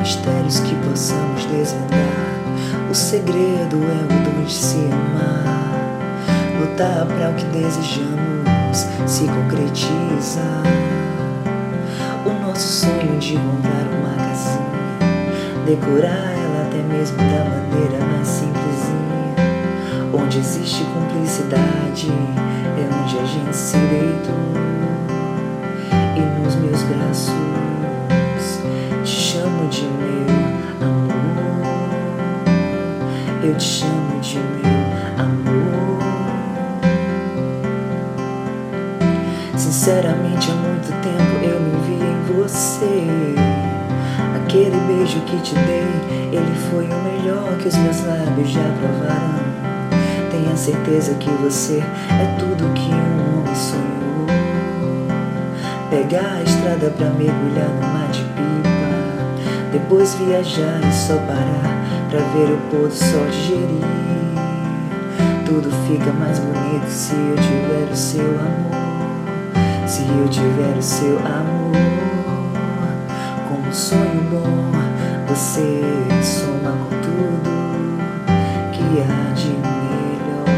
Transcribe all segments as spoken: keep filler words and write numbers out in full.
mistérios que possamos desvendar. O segredo é o dom de se amar. Lutar para o que desejamos se concretiza. O nosso sonho de comprar uma casinha, decorar ela até mesmo da maneira mais simplesinha. Onde existe cumplicidade é onde a gente se deitou. E nos meus braços te chamo de meu amor. Eu te chamo de meu amor. Sinceramente, há muito tempo eu me vi em você. Aquele beijo que te dei, ele foi o melhor que os meus lábios já provaram. Tenha certeza que você é tudo que um homem sonhou. Pegar a estrada pra mergulhar no mar de pipa, depois viajar e só parar pra ver o pôr do sol de Jeri. Tudo fica mais bonito se eu tiver o seu amor. Se eu tiver o seu amor. Como um sonho bom, você soma com tudo que há de melhor.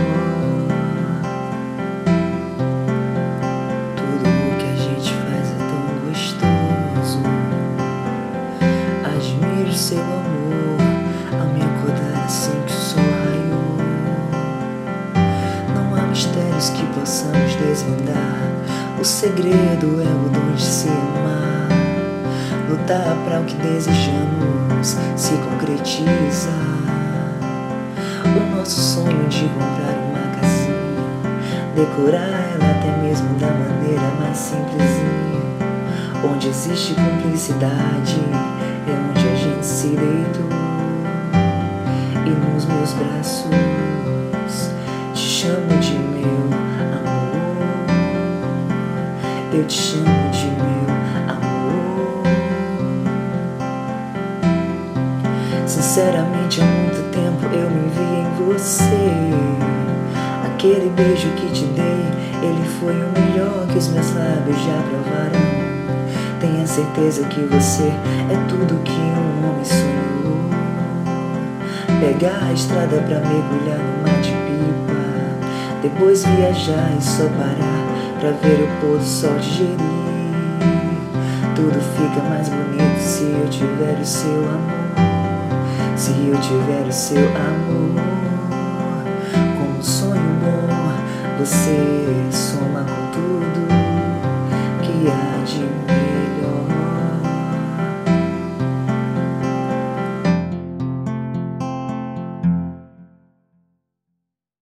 Tudo o que a gente faz é tão gostoso. Admiro seu amor ao me acordar assim que o sol raiou. Não há mistérios que possamos desvendar. O segredo é o dom de se amar. Lutar para o que desejamos se concretiza. O nosso sonho de comprar uma casinha, decorar ela até mesmo da maneira mais simplesinha. Onde existe cumplicidade é onde a gente se deitou. E nos meus braços te chamo de meu amor. Eu te chamo de meu amor. Sinceramente, há muito tempo eu me vi em você. Aquele beijo que te dei, ele foi o melhor que os meus lábios já provaram. Tenha certeza que você é tudo que um homem sonhou. Pegar a estrada pra mergulhar no mar de pipa, depois viajar e só parar pra ver o pôr do sol de Jeri. Tudo fica mais bonito se eu tiver o seu amor. Se eu tiver o seu amor. Como um sonho bom, você